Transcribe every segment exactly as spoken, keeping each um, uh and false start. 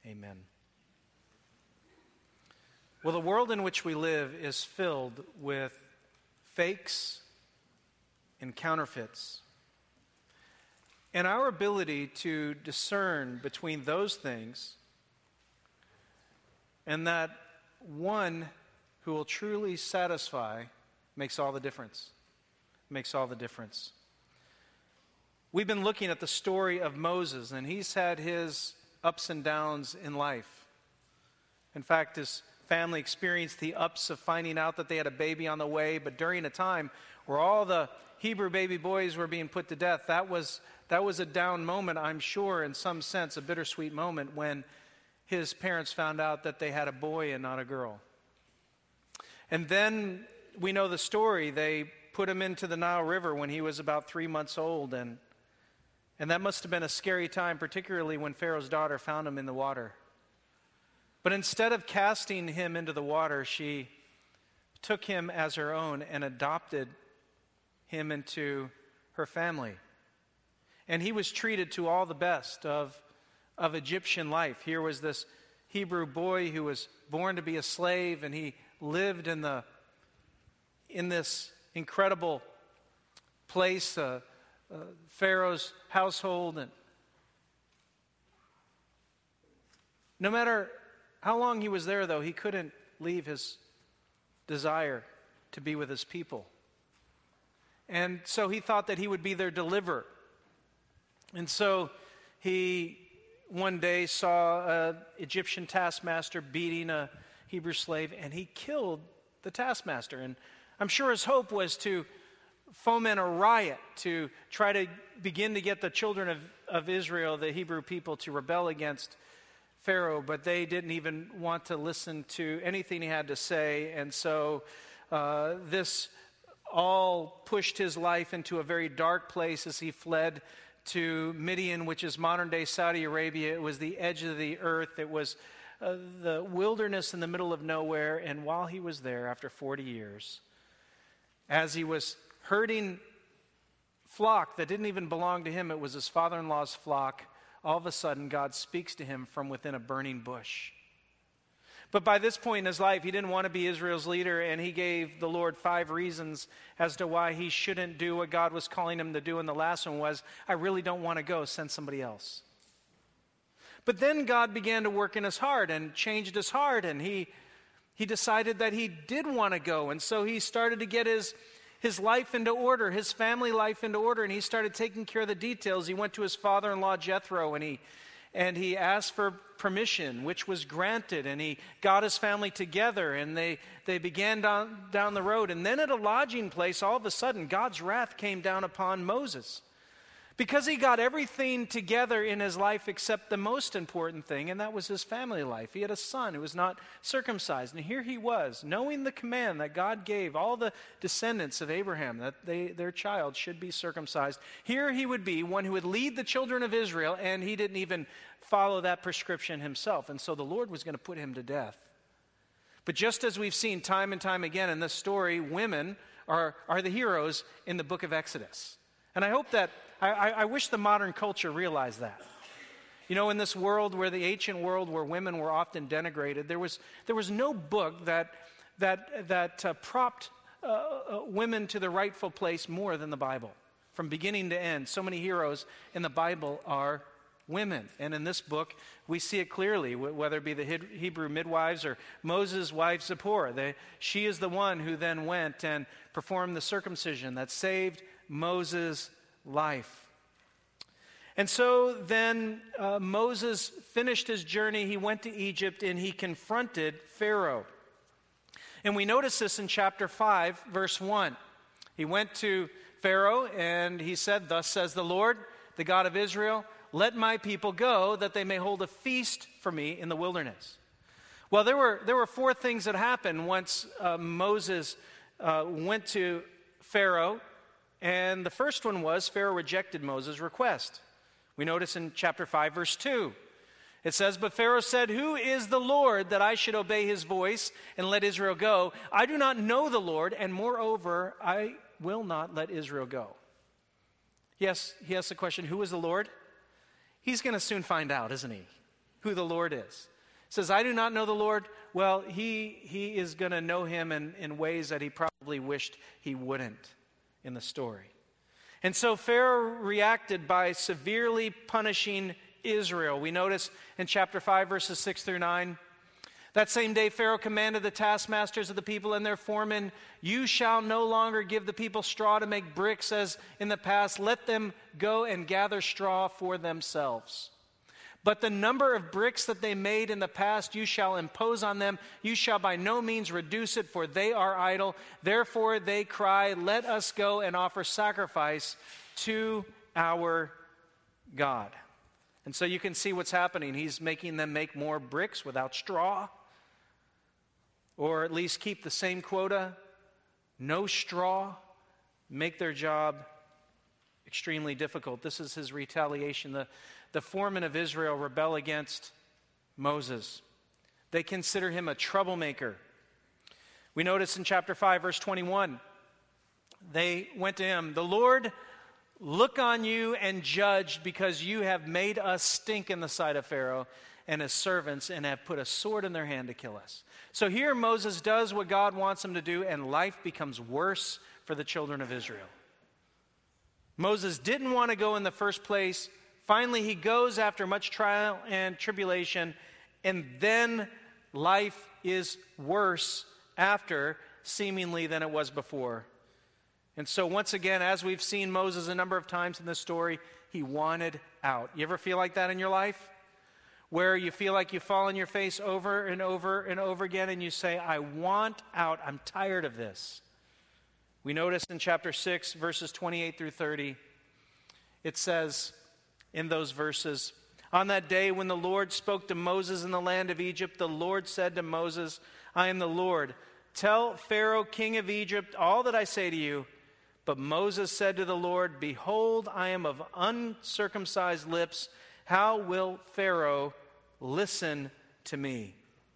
Amen. Well, the world in which we live is filled with fakes and counterfeits. And our ability to discern between those things and that one who will truly satisfy makes all the difference. Makes all the difference. We've been looking at the story of Moses, and he's had his ups and downs in life. In fact, his family experienced the ups of finding out that they had a baby on the way, but during a time where all the Hebrew baby boys were being put to death, that was that was a down moment, I'm sure, in some sense, a bittersweet moment when his parents found out that they had a boy and not a girl. And then we know the story. They put him into the Nile River when he was about three months old, and and that must have been a scary time, particularly when Pharaoh's daughter found him in the water. But instead of casting him into the water, she took him as her own and adopted him into her family. And he was treated to all the best of, of Egyptian life. Here was this Hebrew boy who was born to be a slave, and he lived in the in this incredible place, uh, uh, Pharaoh's household. And no matter how long he was there, though, he couldn't leave his desire to be with his people. And so he thought that he would be their deliverer. And so he one day saw an Egyptian taskmaster beating a Hebrew slave, and he killed the taskmaster. And I'm sure his hope was to foment a riot, to try to begin to get the children of, of Israel, the Hebrew people, to rebel against Pharaoh, but they didn't even want to listen to anything he had to say. And so uh, this all pushed his life into a very dark place as he fled to Midian, which is modern-day Saudi Arabia. It was the edge of the earth. It was uh, the wilderness in the middle of nowhere. And while he was there, after forty years, as he was herding flock that didn't even belong to him, it was his father-in-law's flock, all of a sudden God speaks to him from within a burning bush. But by this point in his life, he didn't want to be Israel's leader, and he gave the Lord five reasons as to why he shouldn't do what God was calling him to do. And the last one was, I really don't want to go, send somebody else. But then God began to work in his heart and changed his heart, and he he decided that he did want to go. And so he started to get his, his life into order, his family life into order, and he started taking care of the details. He went to his father-in-law, Jethro, and he And he asked for permission, which was granted. And he got his family together, and they, they began down, down the road. And then at a lodging place, all of a sudden, God's wrath came down upon Moses. Because he got everything together in his life except the most important thing, and that was his family life. He had a son who was not circumcised. And here he was, knowing the command that God gave all the descendants of Abraham, that they, their child should be circumcised. Here he would be, one who would lead the children of Israel, and he didn't even follow that prescription himself. And so the Lord was going to put him to death. But just as we've seen time and time again in this story, women are, are the heroes in the book of Exodus. And I hope that, I, I wish the modern culture realized that. You know, in this world where the ancient world where women were often denigrated, there was there was no book that that that uh, propped uh, uh, women to the rightful place more than the Bible. From beginning to end, so many heroes in the Bible are women. And in this book, we see it clearly, whether it be the Hebrew midwives or Moses' wife Zipporah. They, she is the one who then went and performed the circumcision that saved Moses' life. And so then uh, Moses finished his journey. He went to Egypt and he confronted Pharaoh. And we notice this in chapter five, verse one. He went to Pharaoh and he said, "Thus says the Lord, the God of Israel, let my people go that they may hold a feast for me in the wilderness." Well, there were there were four things that happened once uh, Moses uh, went to Pharaoh. And the first one was Pharaoh rejected Moses' request. We notice in chapter five, verse two. It says, "But Pharaoh said, 'Who is the Lord that I should obey his voice and let Israel go? I do not know the Lord, and moreover, I will not let Israel go.'" Yes, he asks the question, who is the Lord? He's going to soon find out, isn't he? who the Lord is. He says, I do not know the Lord. Well, he, he is going to know him in, in ways that he probably wished he wouldn't in the story. And so Pharaoh reacted by severely punishing Israel. We notice in chapter five, verses six through nine, that same day Pharaoh commanded the taskmasters of the people and their foremen, you shall no longer give the people straw to make bricks as in the past. Let them go and gather straw for themselves. But the number of bricks that they made in the past you shall impose on them. You shall by no means reduce it, for they are idle. Therefore they cry, let us go and offer sacrifice to our God. And so you can see what's happening. He's making them make more bricks without straw, or at least keep the same quota, no straw, make their job extremely difficult. This is his retaliation. The, the foremen of Israel rebel against Moses. They consider him a troublemaker. We notice in chapter five, verse twenty-one, they went to him, the Lord look on you and judge, because you have made us stink in the sight of Pharaoh and his servants and have put a sword in their hand to kill us. So here Moses does what God wants him to do, and life becomes worse for the children of Israel. Moses didn't want to go in the first place. Finally, he goes after much trial and tribulation, and then life is worse after, seemingly, than it was before. And so once again, as we've seen Moses a number of times in this story, he wanted out. You ever feel like that in your life? Where you feel like you fall on your face over and over and over again, and you say, I want out. I'm tired of this. We notice in chapter six, verses twenty-eight through thirty, it says in those verses, on that day when the Lord spoke to Moses in the land of Egypt, the Lord said to Moses, I am the Lord. Tell Pharaoh, king of Egypt, all that I say to you. But Moses said to the Lord, behold, I am of uncircumcised lips. How will Pharaoh listen to me?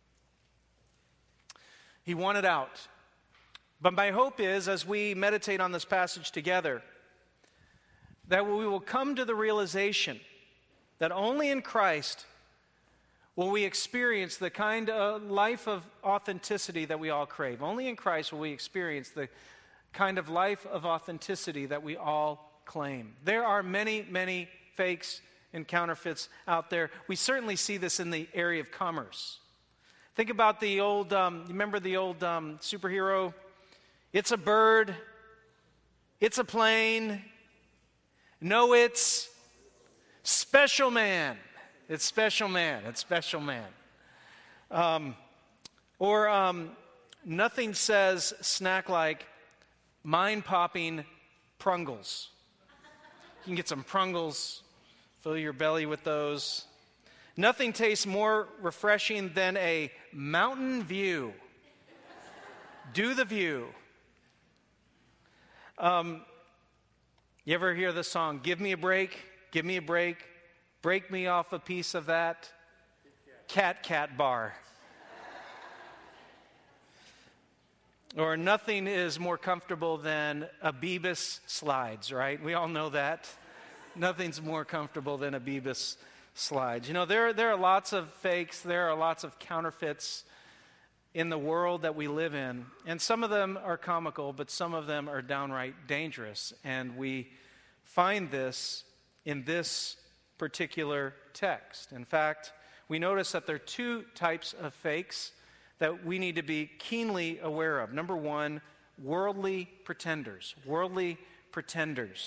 He wanted out. But my hope is, as we meditate on this passage together, that we will come to the realization that only in Christ will we experience the kind of life of authenticity that we all crave. Only in Christ will we experience the kind of life of authenticity that we all claim. There are many, many fakes and counterfeits out there. We certainly see this in the area of commerce. Think about the old, um, remember the old um, superhero? It's a bird. It's a plane. No, it's Special Man. It's Special Man. It's Special Man. Um, or um, nothing says snack like mind-popping Prungles. You can get some Prungles, fill your belly with those. Nothing tastes more refreshing than a Mountain View. Do the View. Um, you ever hear the song, Give Me a Break, Give Me a Break, break me off a piece of that Cat Cat bar. Or nothing is more comfortable than a Beavis slides, right? We all know that. Nothing's more comfortable than a Beavis slides. You know, there, there are lots of fakes, there are lots of counterfeits in the world that we live in. And some of them are comical, but some of them are downright dangerous. And we find this in this particular text. In fact, we notice that there are two types of fakes that we need to be keenly aware of. Number one, worldly pretenders. Worldly pretenders.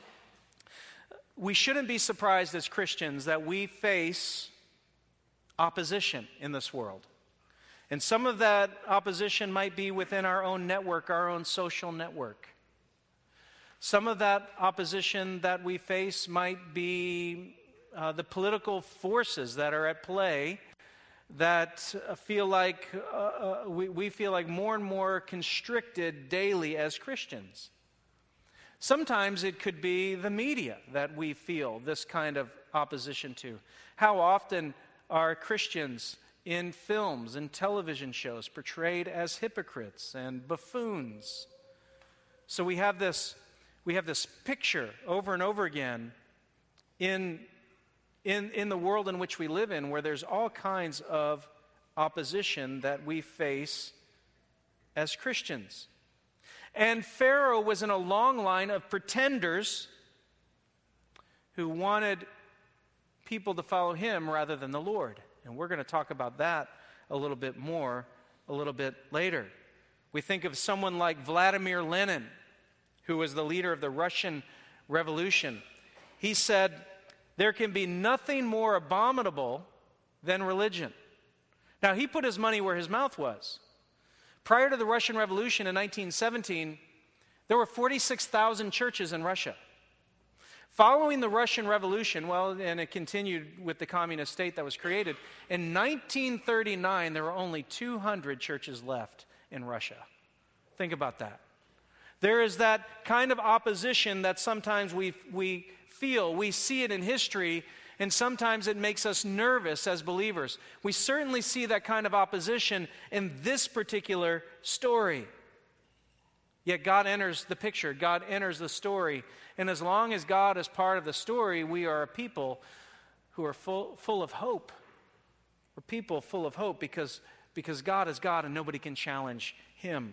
We shouldn't be surprised as Christians that we face opposition in this world. And some of that opposition might be within our own network, our own social network. Some of that opposition that we face might be uh, the political forces that are at play that feel like uh, uh, we, we feel like more and more constricted daily as Christians. Sometimes it could be the media that we feel this kind of opposition to. How often are Christians in films and television shows portrayed as hypocrites and buffoons? So we have this, we have this picture over and over again in in, in the world in which we live in, where there's all kinds of opposition that we face as Christians. And Pharaoh was in a long line of pretenders who wanted people to follow him rather than the Lord. And we're going to talk about that a little bit more a little bit later. We think of someone like Vladimir Lenin, who was the leader of the Russian Revolution. He said, "There can be nothing more abominable than religion." Now, he put his money where his mouth was. Prior to the Russian Revolution in nineteen seventeen, there were forty-six thousand churches in Russia. Following the Russian Revolution, well, and it continued with the communist state that was created, in nineteen thirty-nine, there were only two hundred churches left in Russia. Think about that. There is that kind of opposition that sometimes we, we feel. We see it in history, and sometimes it makes us nervous as believers. We certainly see that kind of opposition in this particular story. Yet God enters the picture. God enters the story. And as long as God is part of the story, we are a people who are full, full of hope. We're people full of hope because, because God is God and nobody can challenge him.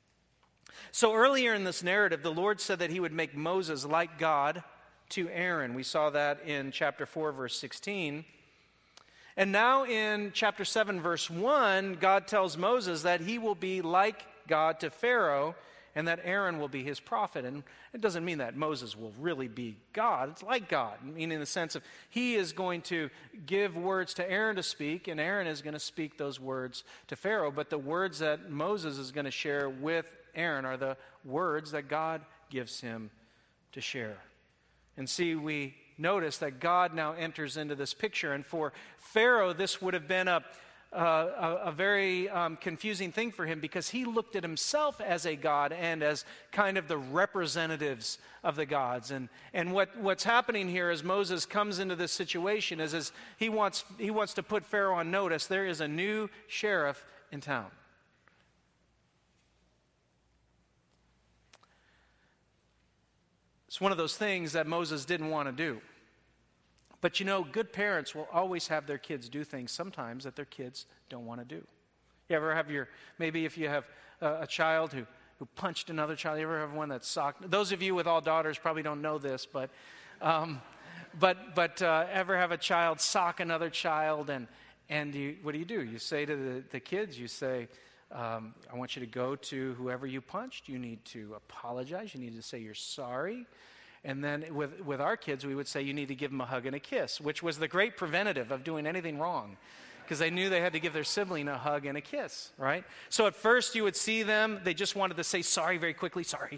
So earlier in this narrative, the Lord said that he would make Moses like God to Aaron. We saw that in chapter four, verse sixteen. And now in chapter seven, verse one, God tells Moses that he will be like God to Pharaoh and that Aaron will be his prophet. And it doesn't mean that Moses will really be God. It's like God, meaning in the sense of he is going to give words to Aaron to speak, and Aaron is going to speak those words to Pharaoh. But the words that Moses is going to share with Aaron are the words that God gives him to share. And see, we notice that God now enters into this picture. And for Pharaoh, this would have been a, a, a very um, confusing thing for him because he looked at himself as a god and as kind of the representatives of the gods. And, and what, what's happening here as Moses comes into this situation is, is he wants, he wants to put Pharaoh on notice. There is a new sheriff in town. It's one of those things that Moses didn't want to do. But you know, good parents will always have their kids do things sometimes that their kids don't want to do. You ever have your, maybe if you have a, a child who, who punched another child, you ever have one that socked? Those of you with all daughters probably don't know this, but um, but but uh, ever have a child sock another child, and, and you, what do you do? You say to the, the kids, you say, um, I want you to go to whoever you punched. You need to apologize. You need to say you're sorry. And then with, with our kids, we would say you need to give them a hug and a kiss, which was the great preventative of doing anything wrong, because they knew they had to give their sibling a hug and a kiss, right? So at first you would see them, they just wanted to say sorry very quickly, sorry.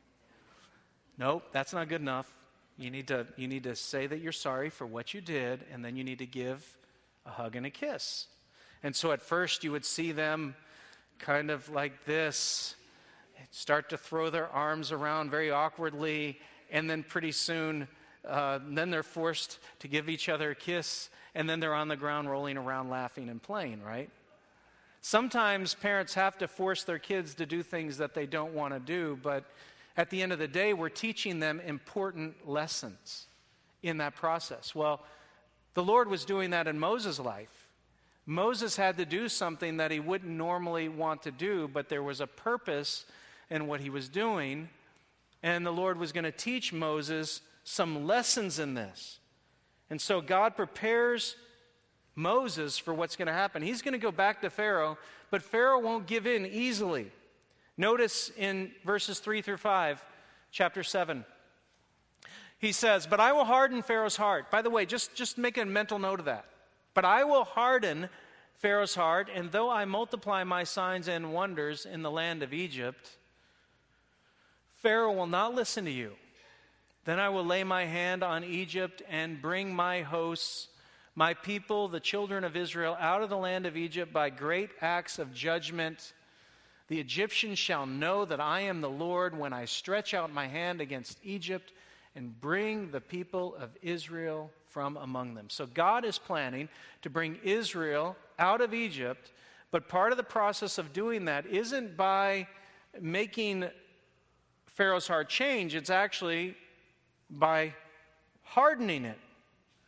Nope, that's not good enough. You need to, you need to say that you're sorry for what you did, and then you need to give a hug and a kiss. And so at first you would see them kind of like this, start to throw their arms around very awkwardly, and then pretty soon, uh, then they're forced to give each other a kiss, and then they're on the ground rolling around laughing and playing, right? Sometimes parents have to force their kids to do things that they don't want to do, but at the end of the day, we're teaching them important lessons in that process. Well, the Lord was doing that in Moses' life. Moses had to do something that he wouldn't normally want to do, but there was a purpose in what he was doing. And the Lord was going to teach Moses some lessons in this. And so God prepares Moses for what's going to happen. He's going to go back to Pharaoh, but Pharaoh won't give in easily. Notice in verses three through five, chapter seven. He says, but I will harden Pharaoh's heart. By the way, just, just make a mental note of that. But I will harden Pharaoh's heart, and though I multiply my signs and wonders in the land of Egypt, Pharaoh will not listen to you. Then I will lay my hand on Egypt and bring my hosts, my people, the children of Israel, out of the land of Egypt by great acts of judgment. The Egyptians shall know that I am the Lord when I stretch out my hand against Egypt and bring the people of Israel from among them. So God is planning to bring Israel out of Egypt, but part of the process of doing that isn't by making Pharaoh's heart change, it's actually by hardening it.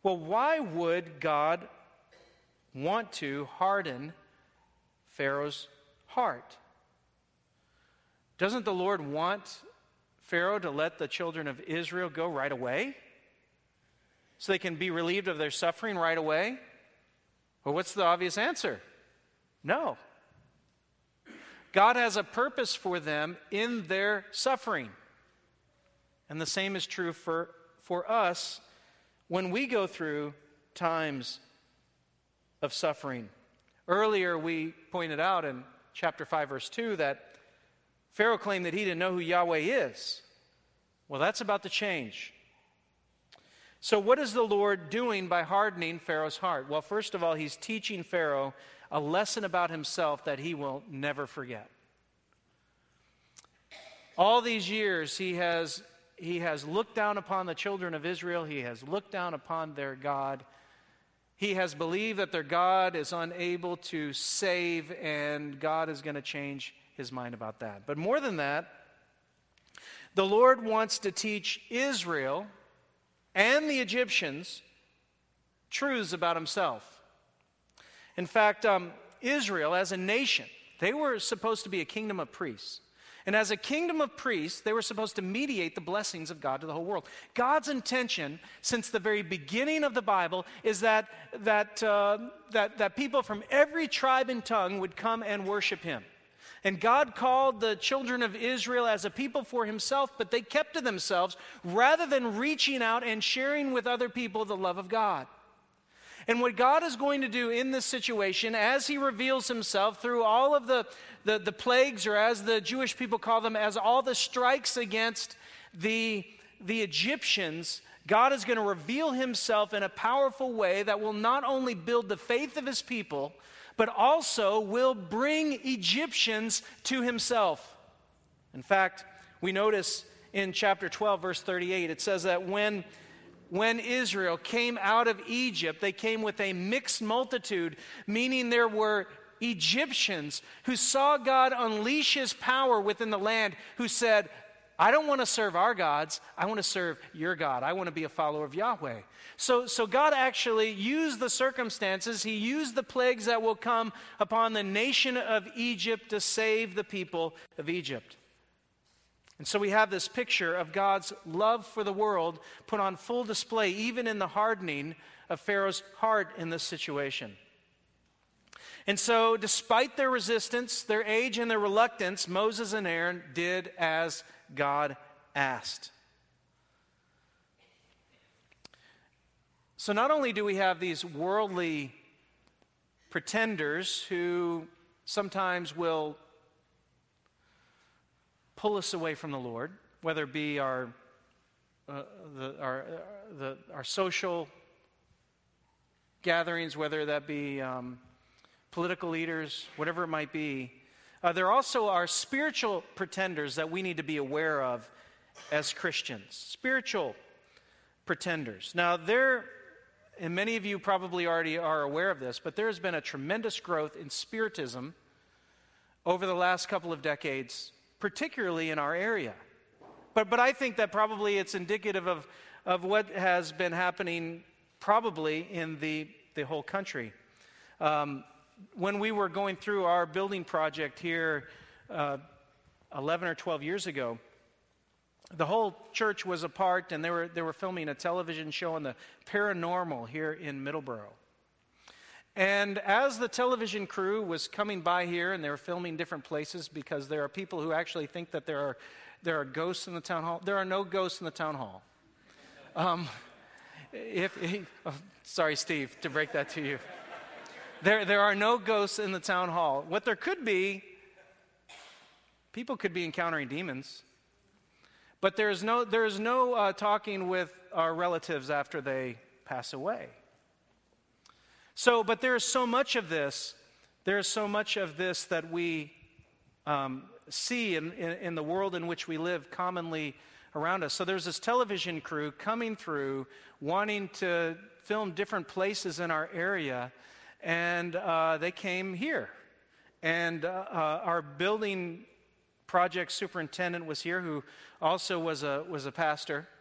Well, why would God want to harden Pharaoh's heart? Doesn't the Lord want Pharaoh to let the children of Israel go right away so they can be relieved of their suffering right away? Well, what's the obvious answer? No. God has a purpose for them in their suffering. And the same is true for, for us when we go through times of suffering. Earlier we pointed out in chapter five, verse two, that Pharaoh claimed that he didn't know who Yahweh is. Well, that's about to change. So what is the Lord doing by hardening Pharaoh's heart? Well, first of all, he's teaching Pharaoh a lesson about himself that he will never forget. All these years he has, he has looked down upon the children of Israel. He has looked down upon their God. He has believed that their God is unable to save, and God is going to change his mind about that. But more than that, the Lord wants to teach Israel and the Egyptians truths about himself. In fact, um, Israel as a nation, they were supposed to be a kingdom of priests. And as a kingdom of priests, they were supposed to mediate the blessings of God to the whole world. God's intention since the very beginning of the Bible is that, that, uh, that, that people from every tribe and tongue would come and worship him. And God called the children of Israel as a people for himself, but they kept to themselves rather than reaching out and sharing with other people the love of God. And what God is going to do in this situation, as he reveals himself through all of the, the, the plagues, or as the Jewish people call them, as all the strikes against the, the Egyptians, God is going to reveal himself in a powerful way that will not only build the faith of his people, but also will bring Egyptians to himself. In fact, we notice in chapter twelve, verse thirty-eight, it says that when, when Israel came out of Egypt, they came with a mixed multitude, meaning there were Egyptians who saw God unleash his power within the land, who said, I don't want to serve our gods, I want to serve your God. I want to be a follower of Yahweh. So, so God actually used the circumstances, he used the plagues that will come upon the nation of Egypt to save the people of Egypt. And so we have this picture of God's love for the world put on full display, even in the hardening of Pharaoh's heart in this situation. And so, despite their resistance, their age, and their reluctance, Moses and Aaron did as God asked. So not only do we have these worldly pretenders who sometimes will pull us away from the Lord, whether it be our, uh, the, our, uh, the, our social gatherings, whether that be um, political leaders, whatever it might be. Uh, there also are spiritual pretenders that we need to be aware of as Christians. Spiritual pretenders. Now, there, and many of you probably already are aware of this, but there has been a tremendous growth in spiritism over the last couple of decades, particularly in our area. But, but I think that probably it's indicative of, of what has been happening probably in the, the whole country. Um, when we were going through our building project here uh, eleven or twelve years ago, the whole church was apart, and they were, they were filming a television show on the paranormal here in Middleborough. And as the television crew was coming by here, and they were filming different places, because there are people who actually think that there are, there are ghosts in the town hall. There are no ghosts in the town hall. Um, if, if oh, sorry, Steve, to break that to you. There, there are no ghosts in the town hall. What there could be, people could be encountering demons. But there is no, there is no uh, talking with our relatives after they pass away. So, but there is so much of this, there is so much of this that we um, see in, in, in the world in which we live commonly around us. So there's this television crew coming through, wanting to film different places in our area, and uh, they came here. And uh, uh, our building project superintendent was here, who also was a was a pastor.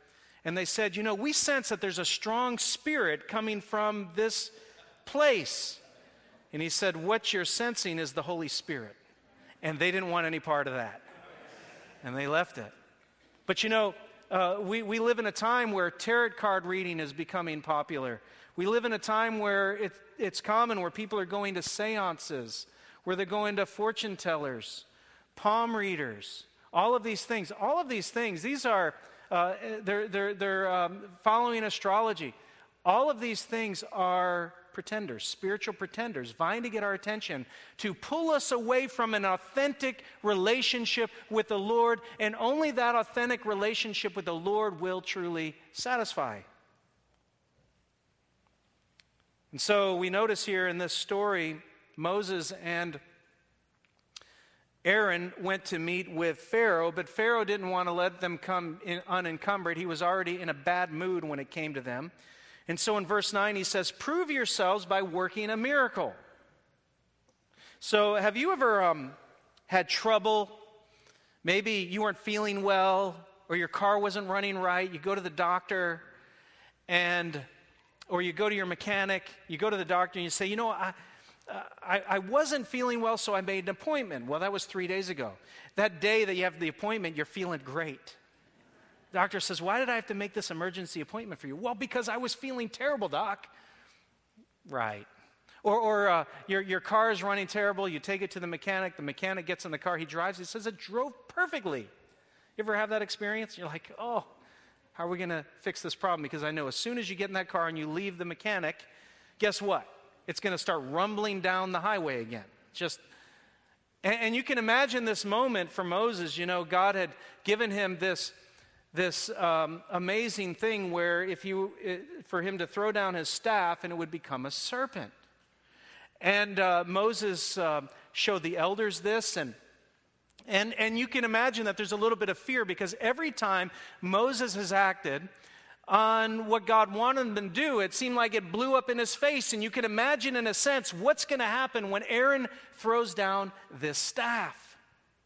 And they said, you know, we sense that there's a strong spirit coming from this place. And he said, what you're sensing is the Holy Spirit. And they didn't want any part of that. And they left it. But you know, uh, we, we live in a time where tarot card reading is becoming popular. We live in a time where it, it's common where people are going to seances, where they're going to fortune tellers, palm readers, all of these things. All of these things, these are, uh, they're, they're, they're um, following astrology. All of these things are pretenders, spiritual pretenders, vying to get our attention, to pull us away from an authentic relationship with the Lord, and only that authentic relationship with the Lord will truly satisfy. And so we notice here in this story, Moses and Aaron went to meet with Pharaoh, but Pharaoh didn't want to let them come in unencumbered. He was already in a bad mood when it came to them. And so in verse nine he says, prove yourselves by working a miracle. So have you ever um, had trouble? Maybe you weren't feeling well, or your car wasn't running right. You go to the doctor, and or you go to your mechanic. You go to the doctor and you say, you know, I, uh, I, I wasn't feeling well, so I made an appointment. Well, that was three days ago. That day that you have the appointment, you're feeling great. Doctor says, why did I have to make this emergency appointment for you? Well, because I was feeling terrible, doc. Right. Or, or uh, your, your car is running terrible. You take it to the mechanic. The mechanic gets in the car. He drives. He says it drove perfectly. You ever have that experience? You're like, oh, how are we going to fix this problem? Because I know as soon as you get in that car and you leave the mechanic, guess what? It's going to start rumbling down the highway again. Just, and, and you can imagine this moment for Moses. You know, God had given him this This um, amazing thing where if you, it, for him to throw down his staff and it would become a serpent. And uh, Moses uh, showed the elders this, and, and, and you can imagine that there's a little bit of fear, because every time Moses has acted on what God wanted him to do, it seemed like it blew up in his face. And you can imagine in a sense what's going to happen when Aaron throws down this staff.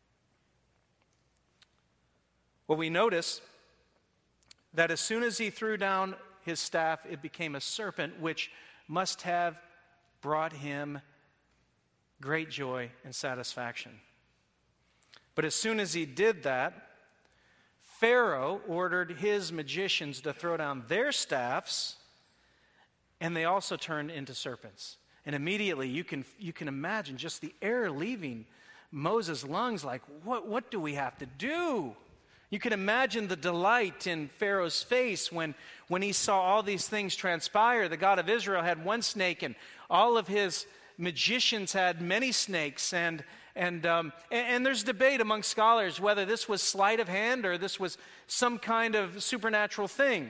Well, we notice that as soon as he threw down his staff, it became a serpent, which must have brought him great joy and satisfaction. But as soon as he did that, Pharaoh ordered his magicians to throw down their staffs, and they also turned into serpents. And immediately you can, you can imagine just the air leaving Moses' lungs, like, what, what do we have to do? You can imagine the delight in Pharaoh's face when, when he saw all these things transpire. The God of Israel had one snake, and all of his magicians had many snakes. And, and, um, and, and there's debate among scholars whether this was sleight of hand or this was some kind of supernatural thing.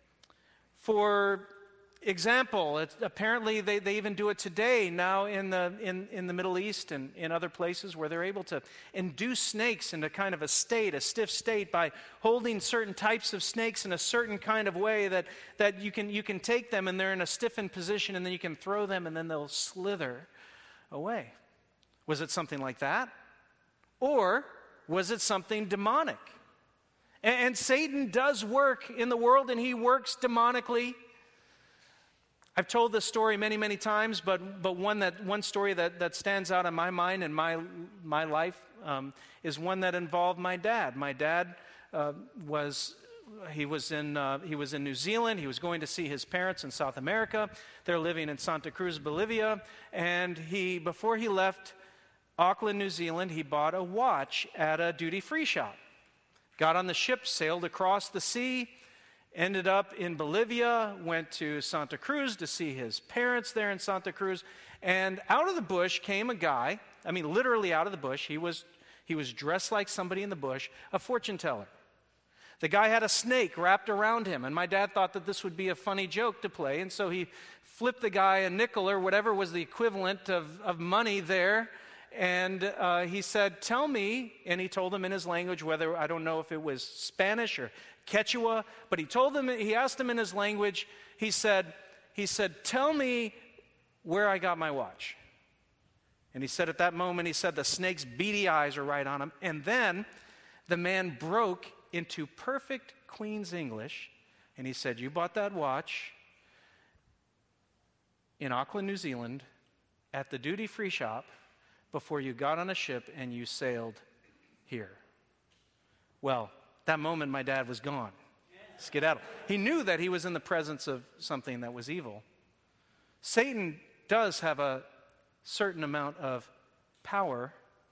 For example, it, apparently they, they even do it today now in the, in, in the Middle East and in other places, where they're able to induce snakes into kind of a state, a stiff state, by holding certain types of snakes in a certain kind of way that, that you can, you can take them and they're in a stiffened position, and then you can throw them and then they'll slither away. Was it something like that? Or was it something demonic? And, and Satan does work in the world, and he works demonically. I've told this story many, many times, but but one that one story that, that stands out in my mind and my my life um, is one that involved my dad. My dad uh, was he was in uh, he was in New Zealand. He was going to see his parents in South America. They're living in Santa Cruz, Bolivia, and he before he left Auckland, New Zealand, he bought a watch at a duty-free shop. Got on the ship, sailed across the sea. Ended up in Bolivia, went to Santa Cruz to see his parents there in Santa Cruz, and out of the bush came a guy, I mean literally out of the bush, he was, he was dressed like somebody in the bush, a fortune teller. The guy had a snake wrapped around him, and my dad thought that this would be a funny joke to play, and so he flipped the guy a nickel or whatever was the equivalent of, of money there, and uh, he said, tell me, and he told him in his language, whether, I don't know if it was Spanish or Quechua, but he told them, he asked him in his language, he said, he said, tell me where I got my watch. And he said at that moment, he said the snake's beady eyes are right on him. And then the man broke into perfect Queen's English And he said, you bought that watch in Auckland, New Zealand, at the duty-free shop before you got on a ship and you sailed here. Well, that moment my dad was gone. Skedaddle. He knew that he was in the presence of something that was evil. Satan does have a certain amount of power,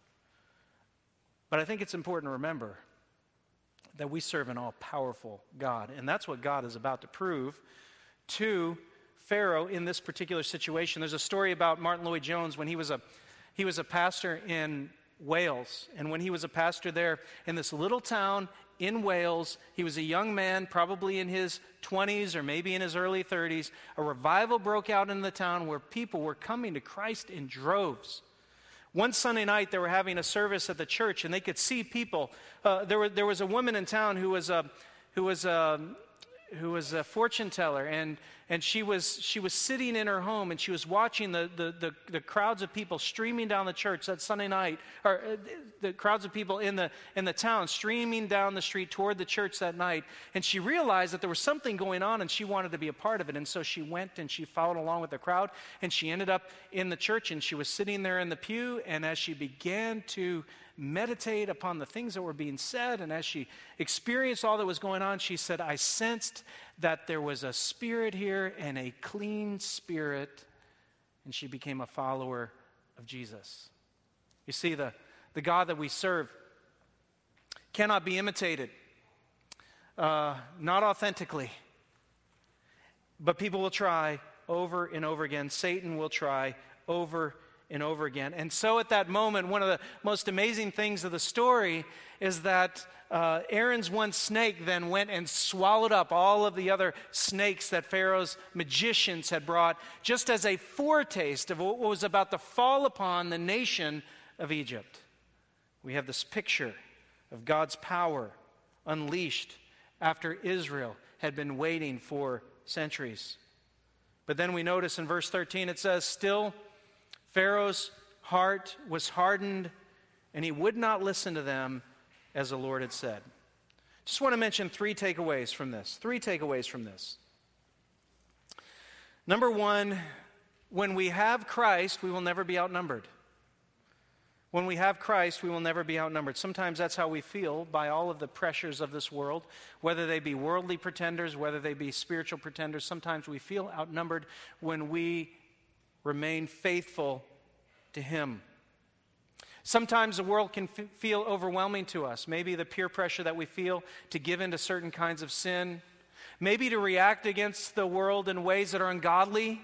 but I think it's important to remember that we serve an all-powerful God, and that's what God is about to prove to Pharaoh in this particular situation. There's a story about Martin Lloyd-Jones when he was a he was a pastor in Wales, and when he was a pastor there in this little town in Wales, he was a young man, probably in his twenties or maybe in his early thirties. A revival broke out in the town where people were coming to Christ in droves. One Sunday night, they were having a service at the church, and they could see people. Uh, there, were, there was a woman in town who was a who was a who was a fortune teller, and and she was she was sitting in her home, and she was watching the the the, the crowds of people streaming down the church that Sunday night, or uh, the crowds of people in the in the town streaming down the street toward the church that night. And she realized that there was something going on, and she wanted to be a part of it. And so she went and she followed along with the crowd, and she ended up in the church, and she was sitting there in the pew. And as she began to meditate upon the things that were being said, and as she experienced all that was going on, she said, I sensed that there was a spirit here, and a clean spirit, and she became a follower of Jesus. You see, the, the God that we serve cannot be imitated, uh, not authentically, but people will try over and over again. Satan will try over and over again. And so at that moment, one of the most amazing things of the story is that uh, Aaron's one snake then went and swallowed up all of the other snakes that Pharaoh's magicians had brought, just as a foretaste of what was about to fall upon the nation of Egypt. We have this picture of God's power unleashed after Israel had been waiting for centuries. But then we notice in verse thirteen, it says, still Pharaoh's heart was hardened, and he would not listen to them as the Lord had said. Just want to mention three takeaways from this. Three takeaways from this. Number one, when we have Christ, we will never be outnumbered. When we have Christ, we will never be outnumbered. Sometimes that's how we feel by all of the pressures of this world, whether they be worldly pretenders, whether they be spiritual pretenders. Sometimes we feel outnumbered when we remain faithful to Him. Sometimes the world can f- feel overwhelming to us. Maybe the peer pressure that we feel to give in to certain kinds of sin. Maybe to react against the world in ways that are ungodly.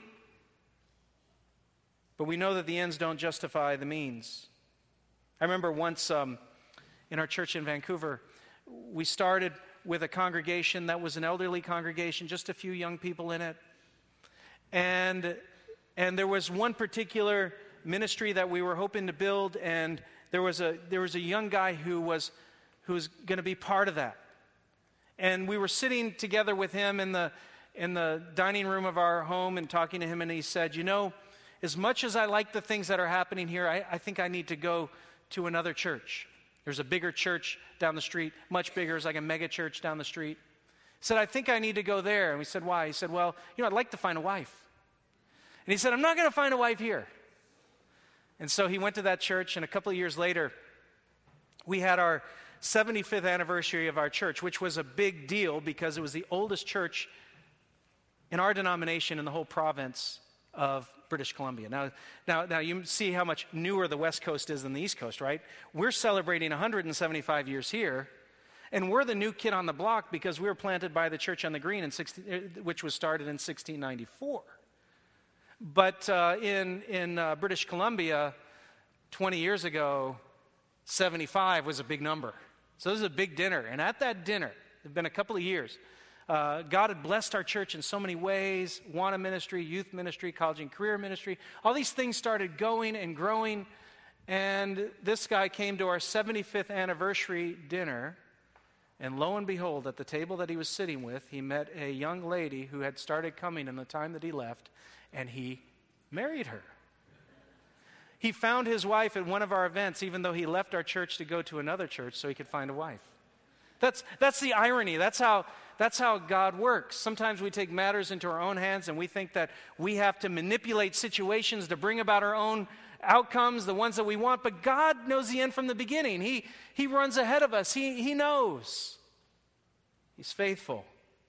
But we know that the ends don't justify the means. I remember once um, in our church in Vancouver, we started with a congregation that was an elderly congregation, just a few young people in it. And, and there was one particular ministry that we were hoping to build, and there was a there was a young guy who was who was going to be part of that. And we were sitting together with him in the in the dining room of our home and talking to him, and he said, you know, as much as I like the things that are happening here, I, I think I need to go to another church. There's a bigger church down the street, much bigger. It's like a mega church down the street. He said, I think I need to go there. And we said, why? He said, well, you know, I'd like to find a wife. And he said, I'm not going to find a wife here. And so he went to that church, and a couple of years later, we had our seventy-fifth anniversary of our church, which was a big deal because it was the oldest church in our denomination in the whole province of British Columbia. Now, now, now you see how much newer the West Coast is than the East Coast, right? We're celebrating one hundred seventy-five years here, and we're the new kid on the block because we were planted by the Church on the Green, in sixteen, which was started in sixteen ninety-four. But uh, in, in uh, British Columbia, twenty years ago, seventy-five was a big number. So this is a big dinner. And at that dinner, it's been a couple of years, uh, God had blessed our church in so many ways. Wana ministry, youth ministry, college and career ministry. All these things started going and growing. And this guy came to our seventy-fifth anniversary dinner. And lo and behold, at the table that he was sitting with, he met a young lady who had started coming in the time that he left. And he married her. He found his wife at one of our events, even though he left our church to go to another church so he could find a wife. That's, that's the irony. That's how, that's how God works. Sometimes we take matters into our own hands and we think that we have to manipulate situations to bring about our own outcomes, the ones that we want. But God knows the end from the beginning. He, he runs ahead of us. He, he knows. He's faithful.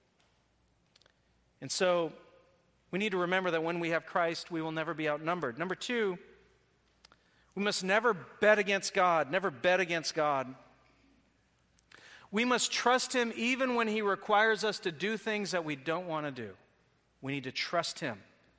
And so we need to remember that when we have Christ, we will never be outnumbered. Number two, we must never bet against God, never bet against God. We must trust Him even when He requires us to do things that we don't want to do. We need to trust Him.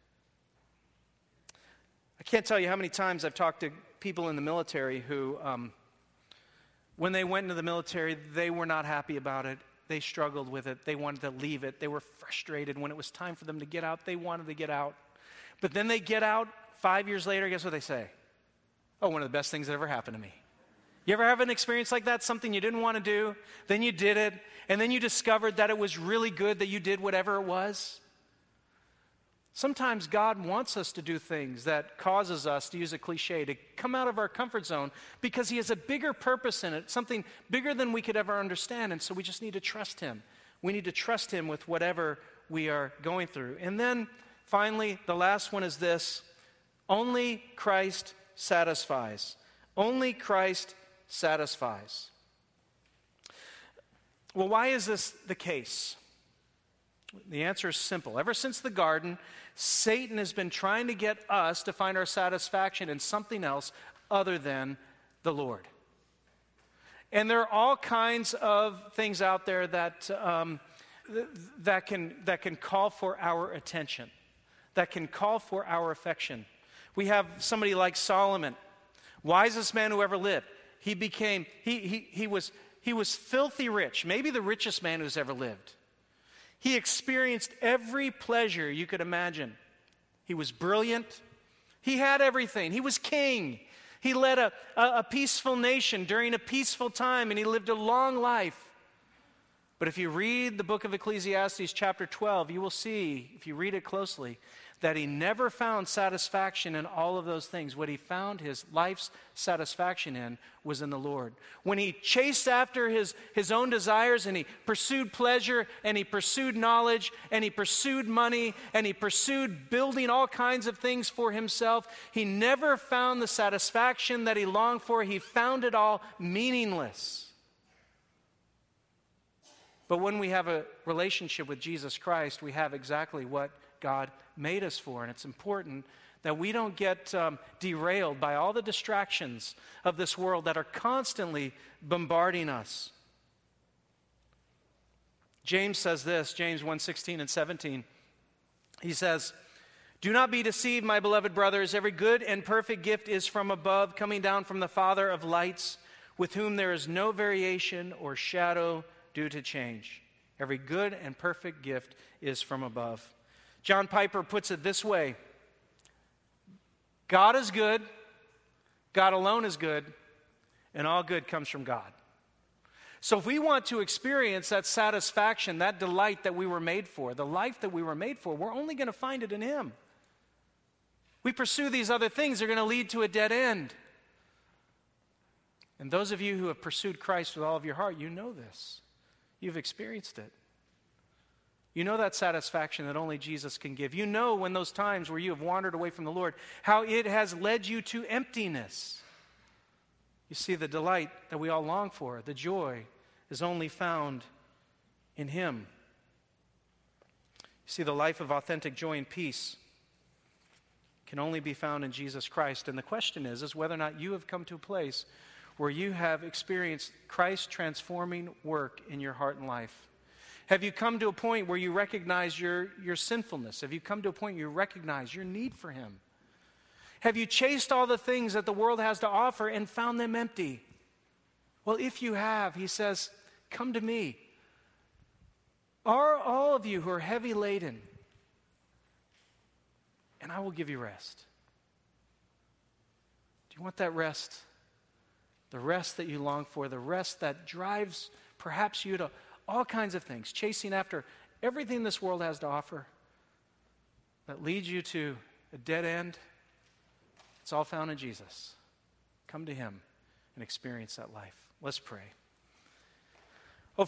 I can't tell you how many times I've talked to people in the military who, um, when they went into the military, they were not happy about it. They struggled with it. They wanted to leave it. They were frustrated. When it was time for them to get out, they wanted to get out. But then they get out, five years later, guess what they say? Oh, one of the best things that ever happened to me. You ever have an experience like that? Something you didn't want to do, then you did it, and then you discovered that it was really good that you did whatever it was? Sometimes God wants us to do things that causes us, to use a cliche, to come out of our comfort zone because He has a bigger purpose in it, something bigger than we could ever understand, and so we just need to trust Him. We need to trust Him with whatever we are going through. And then, finally, the last one is this: only Christ satisfies. Only Christ satisfies. Well, why is this the case? The answer is simple. Ever since the garden, Satan has been trying to get us to find our satisfaction in something else other than the Lord. And there are all kinds of things out there that um, th- that can that can call for our attention, that can call for our affection. We have somebody like Solomon, wisest man who ever lived. He became, he, he, he, was, he was filthy rich, maybe the richest man who's ever lived. He experienced every pleasure you could imagine. He was brilliant. He had everything. He was king. He led a, a, a peaceful nation during a peaceful time, and he lived a long life. But if you read the book of Ecclesiastes chapter twelve, you will see, if you read it closely, that he never found satisfaction in all of those things. What he found his life's satisfaction in was in the Lord. When he chased after his, his own desires and he pursued pleasure and he pursued knowledge and he pursued money and he pursued building all kinds of things for himself, he never found the satisfaction that he longed for. He found it all meaningless. But when we have a relationship with Jesus Christ, we have exactly what God made us for. And it's important that we don't get um, derailed by all the distractions of this world that are constantly bombarding us. James says this, James one sixteen and seventeen. He says, "Do not be deceived, my beloved brothers. Every good and perfect gift is from above, coming down from the Father of lights, with whom there is no variation or shadow due to change." Every good and perfect gift is from above. John Piper puts it this way: God is good, God alone is good, and all good comes from God. So if we want to experience that satisfaction, that delight that we were made for, the life that we were made for, we're only going to find it in Him. We pursue these other things, they're going to lead to a dead end. And those of you who have pursued Christ with all of your heart, you know this. You've experienced it. You know that satisfaction that only Jesus can give. You know when those times where you have wandered away from the Lord, how it has led you to emptiness. You see, the delight that we all long for, the joy, is only found in Him. You see, the life of authentic joy and peace can only be found in Jesus Christ. And the question is, is whether or not you have come to a place where you have experienced Christ's transforming work in your heart and life. Have you come to a point where you recognize your, your sinfulness? Have you come to a point where you recognize your need for Him? Have you chased all the things that the world has to offer and found them empty? Well, if you have, He says, come to me. Are all of you who are heavy laden, and I will give you rest. Do you want that rest? The rest that you long for, the rest that drives perhaps you to all kinds of things, chasing after everything this world has to offer that leads you to a dead end. It's all found in Jesus. Come to Him and experience that life. Let's pray.